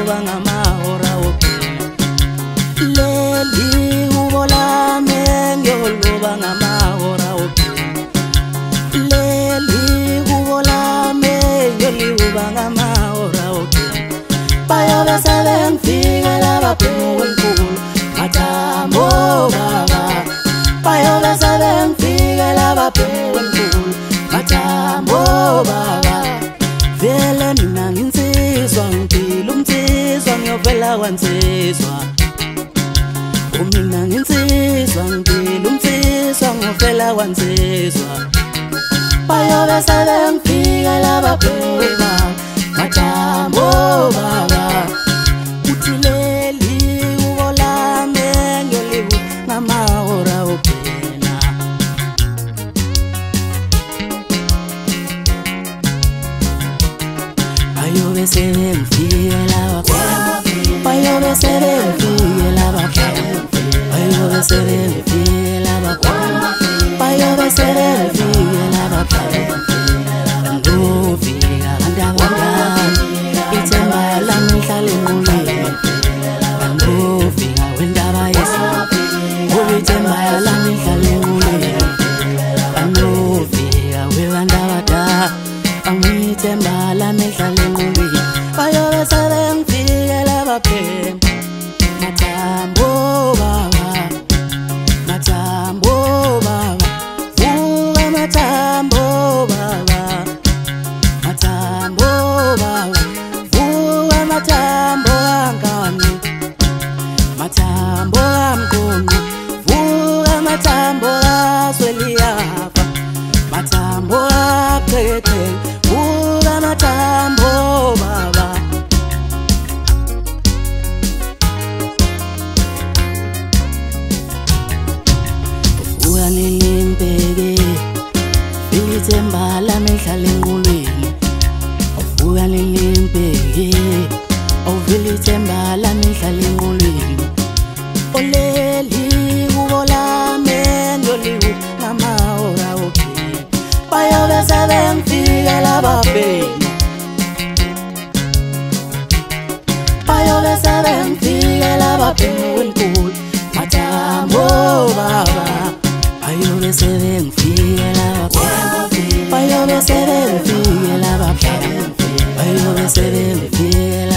yoba ngamahora wokuphela. Leli hubo lami ngiyoloba ngamahora wokuphela. Leli hubo lami ngiyolihuba ngamahora wokuphela. Bayobe sebengifikela abaphunkulu mathambo baba. Bayobe sebengifikela abaphunkulu mathambo baba. Vele mina nginsizwa ngipila umnsizwa ngiyovela kwansizwa. Mina nginsizwa ngipila umnsizwa ngiyovela kwansizwa. Bayobe sebengifikela abaphunkulu mathambo baba. Uthi leli hubo lami ngiyolihuba ngamahora wokuphela. Bayobe sebengifikela abaphunkulu. Bayobe sebengifikela abaphunkulu. Bayobe sebengifikela abaphunkulu. Bayobe sebengifikela abaphunkulu. Andofika kanti ithemba lami lihlala enquleni. Andofika wendaba yesondo ithemba lami lihlala enquleni. Andofika webantu abadala angithemba lami lihlala enquleni. Bayobe sebengifikela abaphunkulu mathambo baba. Mathambo baba. Vuka mathambo baba. Mathambo baba. Vuka mathambo angani. Mathambo amgoni. Vuka mathambo asweliyafa. Mathambo aphethe. Vuka mathambo baba. Vuka nilimpeke ithemba lami lihlala enquleni. Vuka nilimpeke ovela ithemba lami lihlala enquleni. Oleli hubo lami ngiyolihuba ngamahora wokuphela. Bayobe sebengifikela abaphunkulu. Bayobe sebengifikela abaphunkulu mathambo baba. Bayobe sebengifikela abaphunkulu. Bayobe sebengifikela abaphunkulu. Bayobe sebengifikela